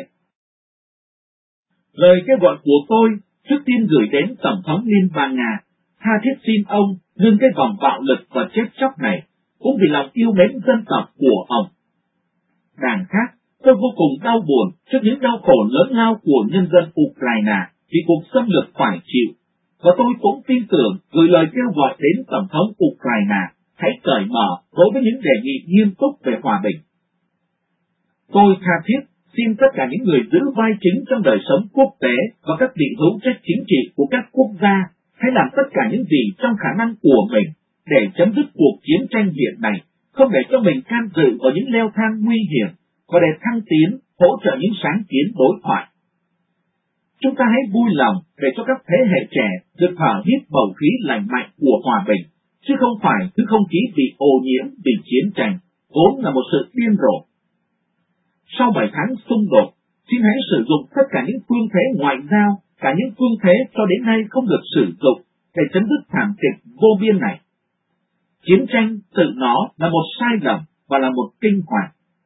Lời kêu gọi của tôi trước tiên gửi đến Tổng thống Liên bang Nga, tha thiết xin ông ngưng cái vòng bạo lực và chết chóc này, cũng vì lòng yêu mến dân tộc của ông. Đằng khác, tôi vô cùng đau buồn trước những đau khổ lớn lao của nhân dân Ukraine vì cuộc xâm lược phải chịu, và tôi cũng tin tưởng gửi lời kêu gọi đến Tổng thống Ukraine hãy cởi mở đối với những đề nghị nghiêm túc về hòa bình. Tôi tha thiết xin tất cả những người giữ vai chính trong đời sống quốc tế và các vị hữu trách chính trị của các quốc gia hãy làm tất cả những gì trong khả năng của mình để chấm dứt cuộc chiến tranh hiện nay, không để cho mình can dự vào những leo thang nguy hiểm và để thăng tiến, hỗ trợ những sáng kiến đối thoại. Chúng ta hãy vui lòng để cho các thế hệ trẻ được thở hít bầu khí lành mạnh của hòa bình, chứ không phải thứ không khí bị ô nhiễm vì chiến tranh, vốn là một sự điên rồ. Sau 7 tháng xung đột, xin hãy sử dụng tất cả những phương thế ngoại giao, cả những phương thế cho đến nay không được sử dụng để chấm dứt thảm kịch vô biên này. Chiến tranh tự nó là một sai lầm và là một kinh hoàng.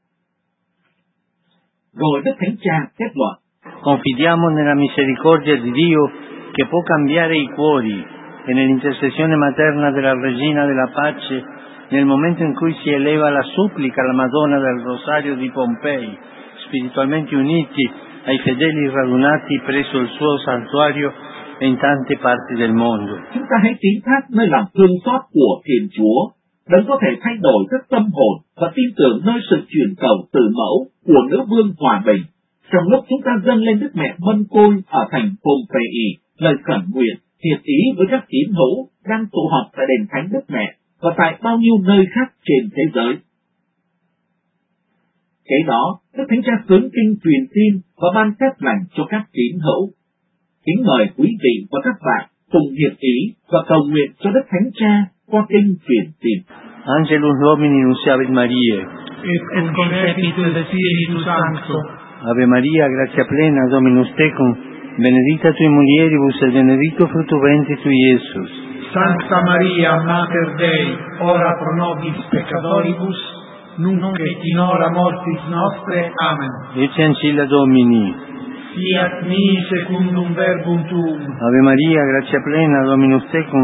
Rồi Đức Thánh Cha kết luận: Confidiamo nella misericordia di Dio che può cambiare i cuori e nell'intercessione materna della Regina della Pace nel momento in cui si eleva la supplica alla Madonna del Rosario di Pompei, spiritualmente uniti ai fedeli radunati presso il suo santuario e in tante parti del mondo. Chúng ta hãy tín thác nơi lòng thương xót của Thiên Chúa, đấng có thể thay đổi các tâm hồn và tin tưởng nơi sự truyền cầu từ mẫu của nữ vương hòa bình. Trong lúc chúng ta dâng lên Đức Mẹ Mân Côi ở thành Pompei, lời khẩn nguyện hiệp ý với các tín hữu đang tụ họp tại đền thánh Đức Mẹ và tại bao nhiêu nơi khác trên thế giới. Kế đó, Đức Thánh Cha xướng kinh truyền tin và ban phép lành cho các tín hữu. Kính mời quý vị và các bạn cùng hiệp ý và cầu nguyện cho Đức Thánh Cha qua kinh truyền tin. Angelus Domini nunciavit Mariae. Et concepit Spiritus Sancto. Ave Maria, gratia plena, Dominus tecum, benedicta tui mulieribus et benedictus fructus ventris tui, Iesus. Sancta Maria, Mater Dei, ora pro nobis peccatoribus, nunc et in hora mortis nostre. Amen. Ecce ancilla Domini. Fiat mi secundum verbum tuum. Ave Maria, gratia plena, Dominus tecum,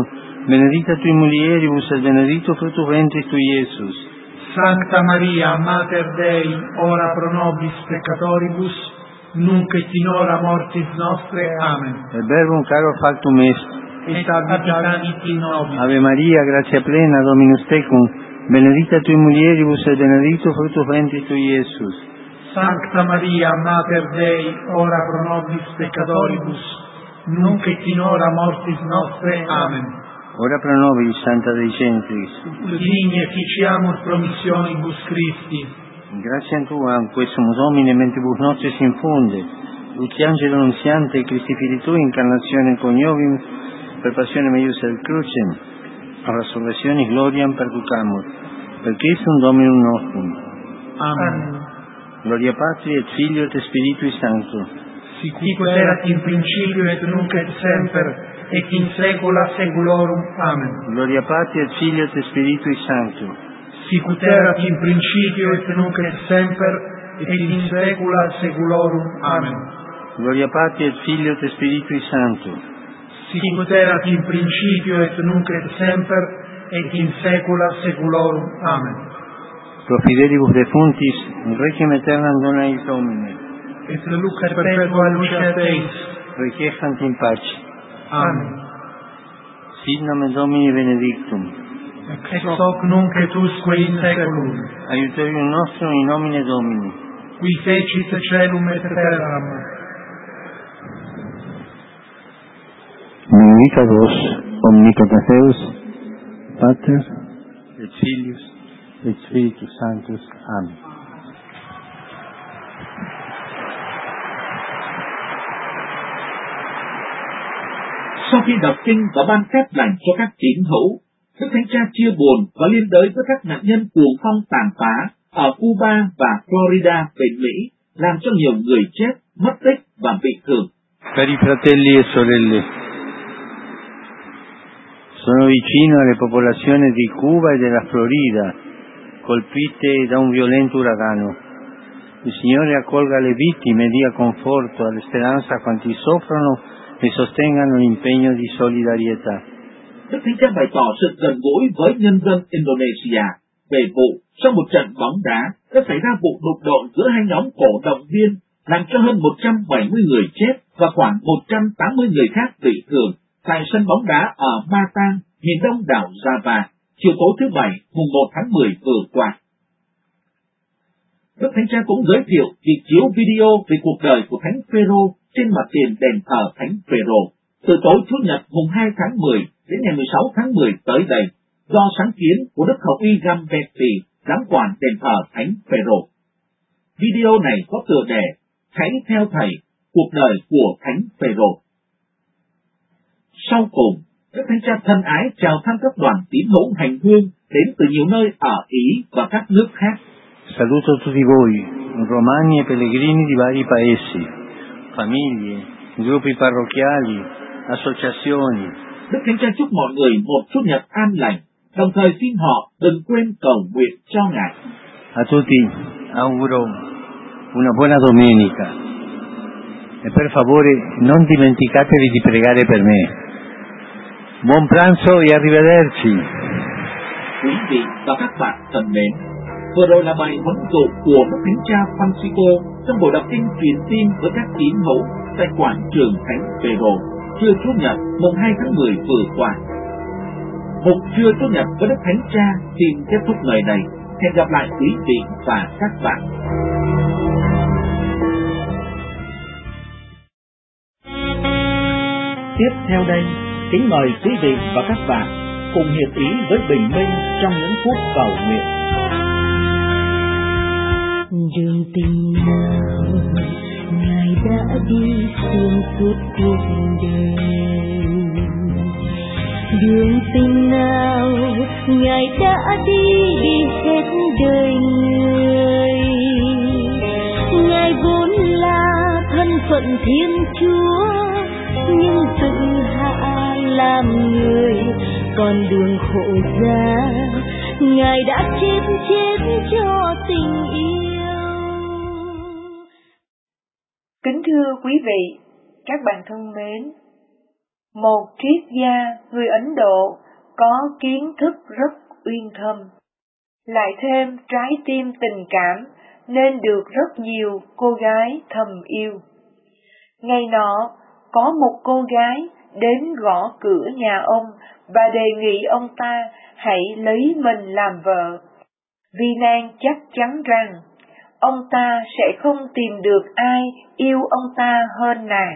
benedicta tui mulieribus et benedictus fructus ventris tui, Iesus. Sancta Maria, Mater Dei, ora pro nobis peccatoribus, nunc et in hora mortis nostre. Amen. Et verbum caro factum est, Et habitat in nobis. Ave Maria, gratia plena, Dominus tecum, benedicta tui mulieribus et benedictus fructus ventris tui, Iesus. Sancta Maria, Mater Dei, ora pro nobis peccatoribus, nunc et in hora mortis nostre. Amen. Ora pro nobis, Santa Dei Gentris. Ut digni efficiamus promissionibus Christi. Gratia Tua, quesumus Domine, mentibus nostris infunde, luce angelo nunziante, Christi Filii Tui, incarnatione coniovim, per passione meius et crucem, a resurrectionis gloriam perducamur, per Christum Dominum nostrum. Amen. Gloria Patri et Filio et Spiritui Sancto. Sicut erat in principio et nunc et semper, et in saecula saeculorum. Amen. Gloria Patri et Filio et Spiritui Sancto. Sicut erat in principio et nunc et semper, et in saecula saeculorum. Amen. Gloria Patri et Filio et Spiritui Sancto. Sicut erat in principio et nunc et semper, et in saecula saeculorum. Amen. Pro fidelibus defuntis, requiem aeternam dona eis Domine. Et lux perpetua luceat eis. Requiescant in pace. Amen. Sit nomen Domini benedictum. Ex hoc nunc et usque in saeculum. Aiuterium nostrum in nomine Domini. Qui fecit caelum et terram. Benedicat vos, omnipotens Deus, Pater, et Filius, et Spiritus Sanctus. Amen. Sau khi đọc kinh và ban phép lành cho các tín hữu, Đức Thánh Cha chia buồn và liên đới với các nạn nhân cuồng phong tàn phá ở Cuba và Florida, bên Mỹ, làm cho nhiều người chết, mất tích và bị thương. Cari fratelli e sorelle, sono vicino alle popolazioni di Cuba e della Florida, colpite da un violento uragano. Il Signore accolga le vittime e dia conforto e speranza a quanti soffrono e sostengano l'impegno di solidarietà. Đức Thánh Cha bày tỏ sự gần gũi với nhân dân Indonesia về vụ sau một trận bóng đá đã xảy ra vụ đụng độ giữa hai nhóm cổ động viên, làm cho hơn 170 người chết và khoảng 180 người khác bị thương tại sân bóng đá ở Batam, miền đông đảo Java, chiều tối thứ Bảy, mùng 1 tháng 10 vừa qua. Đức Thánh Cha cũng giới thiệu việc chiếu video về cuộc đời của Thánh Phêrô trên mặt tiền đền thờ Thánh Phêrô từ tối Chủ nhật mùng 2 tháng 10 đến ngày 16 tháng 10 tới đây, do sáng kiến của Đức Hồng Y Gambetta, giám quản đền thờ Thánh Phêrô. Video này có tựa đề Hãy theo Thầy, cuộc đời của Thánh Phêrô. Sau cùng, Đức Thánh Cha thân ái chào thăm các đoàn tín hữu hành hương đến từ nhiều nơi ở Ý và các nước khác. Saluto tutti voi, romani e pellegrini di vari paesi, famiglie, gruppi parrocchiali, associazioni. Đức Thánh Cha chúc mọi người một Chủ nhật an lành, đồng thời xin họ đừng quên cầu nguyện cho Ngài. A tutti auguro una buona domenica e per favore non dimenticatevi di pregare per me. Buon pranzo e arrivederci. Quý vị và các bạn thân mến, vừa rồi là bài huấn dụ của Đức Thánh Cha Francisco trong buổi đọc kinh truyền tin với các tín hữu tại quảng trường Thánh Phêrô trưa Chủ nhật mùng 2 tháng 10 vừa qua. Mục trưa Chủ nhật với Đức Thánh Cha xin kết thúc lời này. Hẹn gặp lại quý vị và các bạn. Tiếp theo đây, kính mời quý vị và các bạn cùng hiệp ý với bình minh trong những phút cầu nguyện. Đường tình nào Ngài đã đi xuyên suốt cuộc đời, đường tình nào Ngài đã đi hết đời người. Ngài vốn là thân phận Thiên Chúa, nhưng tự hạ làm người, con đường khổ giá Ngài đã chết cho tình yêu. Kính thưa quý vị, các bạn thân mến, một triết gia người Ấn Độ có kiến thức rất uyên thâm, lại thêm trái tim tình cảm nên được rất nhiều cô gái thầm yêu. Ngày nọ, có một cô gái đến gõ cửa nhà ông và đề nghị ông ta hãy lấy mình làm vợ, vì nàng chắc chắn rằng ông ta sẽ không tìm được ai yêu ông ta hơn nàng.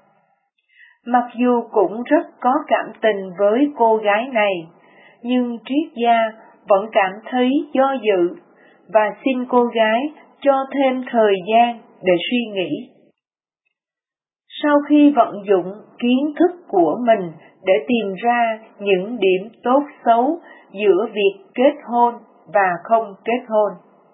Mặc dù cũng rất có cảm tình với cô gái này, nhưng triết gia vẫn cảm thấy do dự và xin cô gái cho thêm thời gian để suy nghĩ. Sau khi vận dụng kiến thức của mình để tìm ra những điểm tốt xấu giữa việc kết hôn và không kết hôn.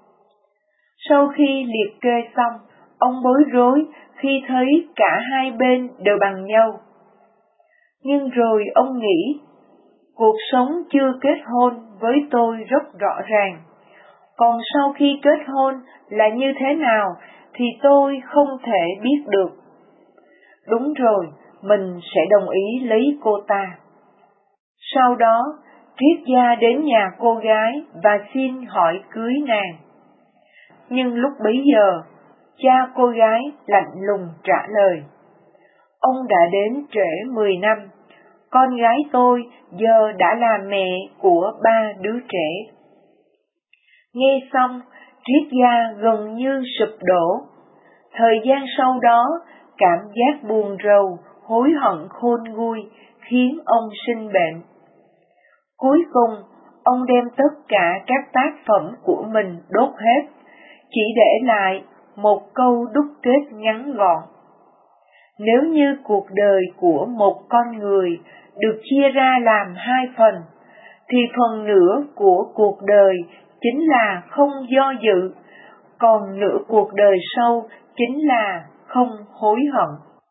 Sau khi liệt kê xong, ông bối rối khi thấy cả hai bên đều bằng nhau. Nhưng rồi ông nghĩ, cuộc sống chưa kết hôn với tôi rất rõ ràng, còn sau khi kết hôn là như thế nào thì tôi không thể biết được. Đúng rồi, mình sẽ đồng ý lấy cô ta. Sau đó, triết gia đến nhà cô gái và xin hỏi cưới nàng. Nhưng lúc bấy giờ, cha cô gái lạnh lùng trả lời, ông đã đến trễ 10 năm, con gái tôi giờ đã là mẹ của 3 đứa trẻ. Nghe xong, triết gia gần như sụp đổ. Thời gian sau đó, cảm giác buồn rầu, hối hận khôn nguôi khiến ông sinh bệnh. Cuối cùng, ông đem tất cả các tác phẩm của mình đốt hết, chỉ để lại một câu đúc kết ngắn gọn. Nếu như cuộc đời của một con người được chia ra làm 2 phần, thì phần nửa của cuộc đời chính là không do dự, còn nửa cuộc đời sau chính là không hối hận.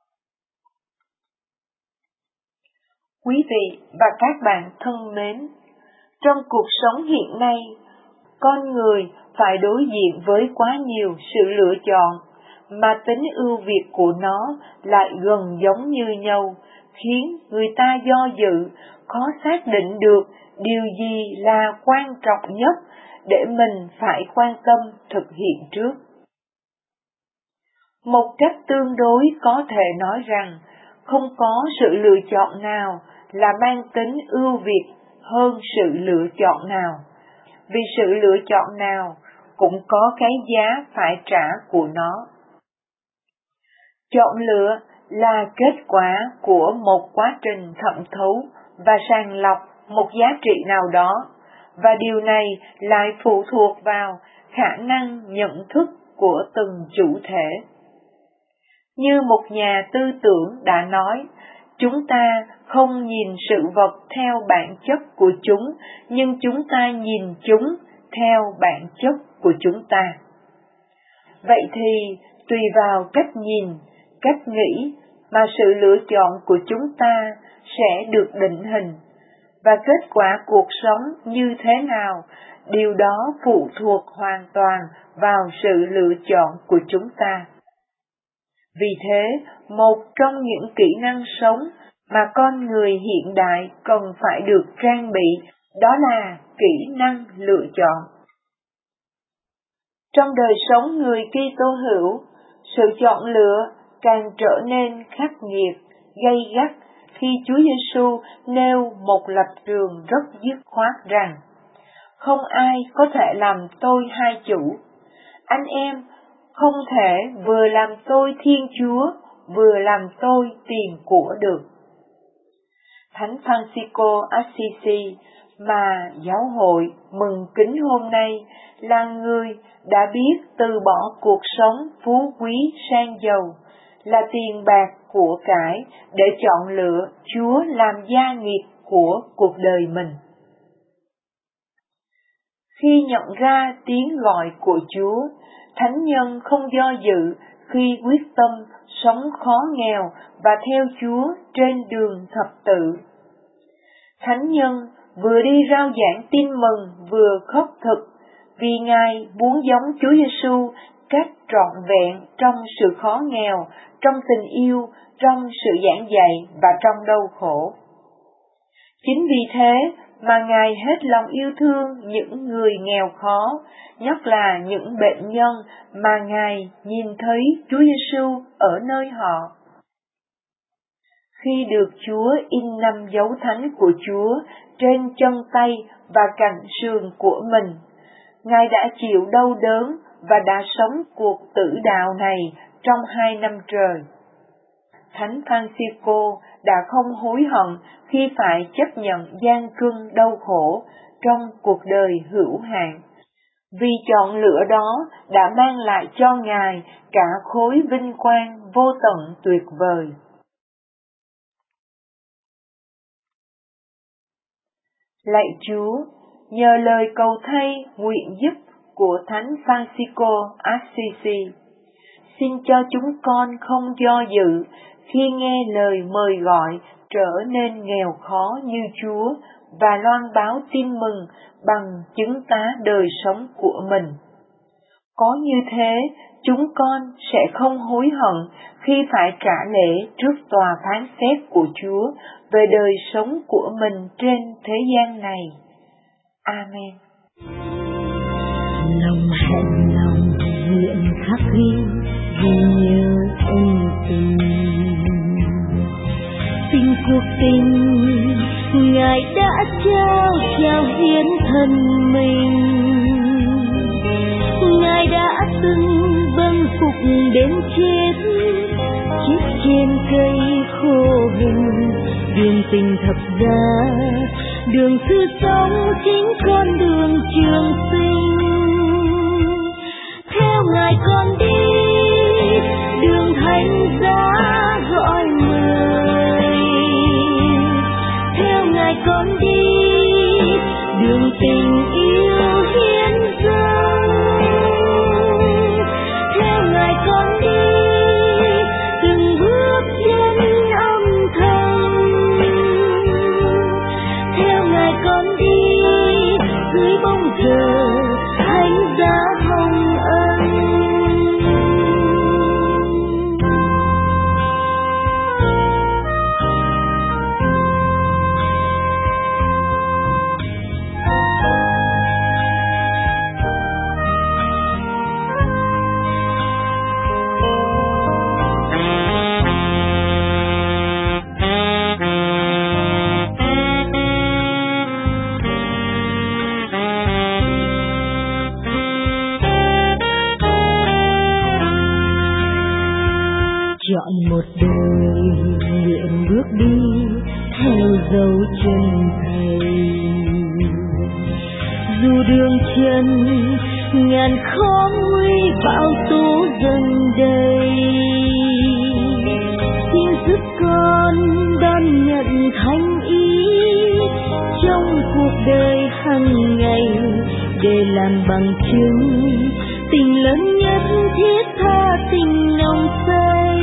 Quý vị và các bạn thân mến, trong cuộc sống hiện nay, con người phải đối diện với quá nhiều sự lựa chọn, mà tính ưu việt của nó lại gần giống như nhau, khiến người ta do dự, khó xác định được điều gì là quan trọng nhất để mình phải quan tâm thực hiện trước. Một cách tương đối có thể nói rằng, không có sự lựa chọn nào là mang tính ưu việt hơn sự lựa chọn nào, vì sự lựa chọn nào cũng có cái giá phải trả của nó. Chọn lựa là kết quả của một quá trình thẩm thấu và sàng lọc một giá trị nào đó, và điều này lại phụ thuộc vào khả năng nhận thức của từng chủ thể. Như một nhà tư tưởng đã nói, chúng ta không nhìn sự vật theo bản chất của chúng, nhưng chúng ta nhìn chúng theo bản chất của chúng ta. Vậy thì, tùy vào cách nhìn, cách nghĩ mà sự lựa chọn của chúng ta sẽ được định hình, và kết quả cuộc sống như thế nào, điều đó phụ thuộc hoàn toàn vào sự lựa chọn của chúng ta. Vì thế, một trong những kỹ năng sống mà con người hiện đại cần phải được trang bị, đó là kỹ năng lựa chọn. Trong đời sống người Kitô hữu, sự chọn lựa càng trở nên khắc nghiệt, gay gắt khi Chúa Giêsu nêu một lập trường rất dứt khoát rằng: không ai có thể làm tôi hai chủ. Anh em không thể vừa làm tôi Thiên Chúa, vừa làm tôi tiền của được. Thánh Francisco Assisi mà giáo hội mừng kính hôm nay là người đã biết từ bỏ cuộc sống phú quý sang giàu, là tiền bạc của cải để chọn lựa Chúa làm gia nghiệp của cuộc đời mình. Khi nhận ra tiếng gọi của Chúa, thánh nhân không do dự khi quyết tâm sống khó nghèo và theo Chúa trên đường thập tự. Thánh nhân vừa đi rao giảng tin mừng vừa khất thực, vì Ngài muốn giống Chúa Giêsu cách trọn vẹn trong sự khó nghèo, trong tình yêu, trong sự giảng dạy và trong đau khổ. Chính vì thế mà Ngài hết lòng yêu thương những người nghèo khó, nhất là những bệnh nhân mà Ngài nhìn thấy Chúa Giêsu ở nơi họ. Khi được Chúa in 5 dấu thánh của Chúa trên chân tay và cạnh sườn của mình, Ngài đã chịu đau đớn và đã sống cuộc tử đạo này trong 2 năm trời. Thánh Francisco đã không hối hận khi phải chấp nhận gian cưng đau khổ trong cuộc đời hữu hạn, vì chọn lựa đó đã mang lại cho Ngài cả khối vinh quang vô tận tuyệt vời. Lạy Chúa, nhờ lời cầu thay nguyện giúp của Thánh Francisco Assisi, xin cho chúng con không do dự khi nghe lời mời gọi trở nên nghèo khó như Chúa và loan báo tin mừng bằng chứng tá đời sống của mình. Có như thế, chúng con sẽ không hối hận khi phải trả lễ trước tòa phán xét của Chúa về đời sống của mình trên thế gian này. Amen. Lòng hẹn lòng nguyện khắc ghi nhớ ân tình, tình cuộc tình Ngài đã trao hiến thân mình. Ngài đã từng vâng phục đến chết trên cây khô hình. Đường tình thập giá, đường thứ sống chính con đường trường sinh. Theo Ngài con đi, đường thánh giá gọi mời. Theo Ngài con đi, đường tình yêu hiến dâng. Theo Ngài con đi, từng bước chân âm thầm. Theo Ngài con đi, dưới bóng cờ thánh giá hồng ân. Chọn một đời nguyện bước đi theo dấu chân Thầy. Dù đường chân ngàn khó nguy bão tố dần đầy, xin giúp con đón nhận thánh ý trong cuộc đời hàng ngày, để làm bằng chứng tình lớn nhất thiết tha tình nồng say.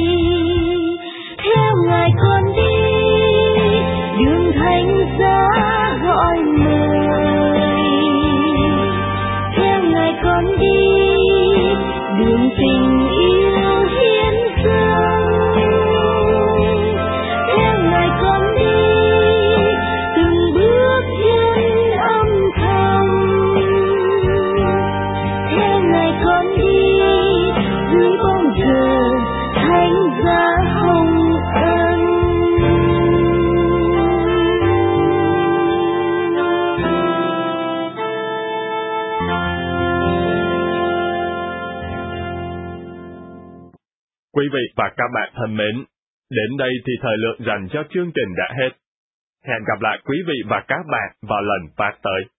Theo Ngài con đi, đường thánh giá gọi mời. Theo Ngài con đi, đường tình yêu hiến dâng. Theo Ngài con đi, từng bước chân âm thầm. Theo Ngài con đi, dưới bóng cờ thánh giá hồng ân. Quý vị và các bạn thân mến, đến đây thì thời lượng dành cho chương trình đã hết. Hẹn gặp lại quý vị và các bạn vào lần phát tới.